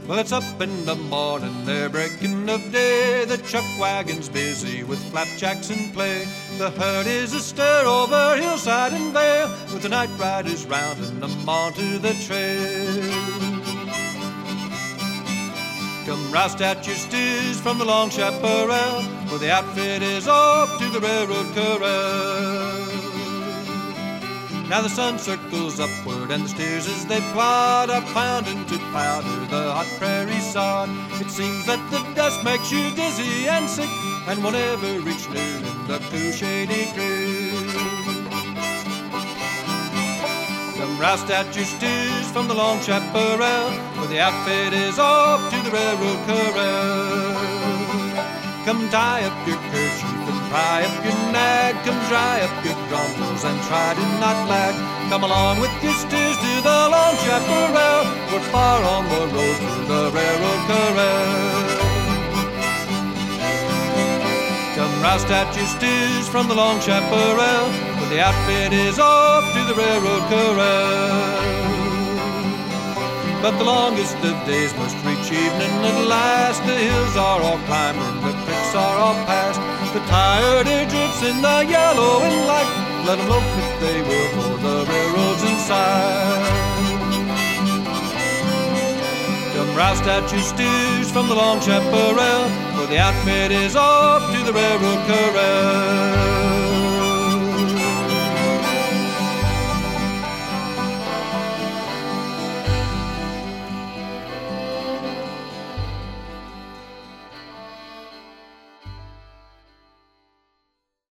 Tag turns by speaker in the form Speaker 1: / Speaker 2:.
Speaker 1: Well, it's up in the morning, they're breaking of day. The chuck wagon's busy with flapjacks in play. The herd is astir over hillside and vale, with the night riders rounding them onto the trail. Come roust out your steers from the Long Chaparral, where the outfit is off to the railroad corral. Now the sun circles upward, and the steers as they plod are pounding to powder the hot prairie sod. It seems that the dust makes you dizzy and sick, and won't ever reach noon in the cool shady creek. Come roust out your steers from the Long Chaparral, where the outfit is off to the railroad corral. Come tie up your kerchief and pry up your nag. Come dry up your grumbles and try to not lag. Come along with your steers to the Long Chaparral. We're far on the road to the railroad corral. Come roust out your steers from the Long Chaparral, where the outfit is off to the railroad corral. But the longest of days must reach evening at last. The hills are all climbed and the creeks are all passed. The tired agents in the yellowing light, let them loaf if they will, for the railroad's inside. Come roust out your steers from the Long Chaparral, where the outfit is off to the railroad corral.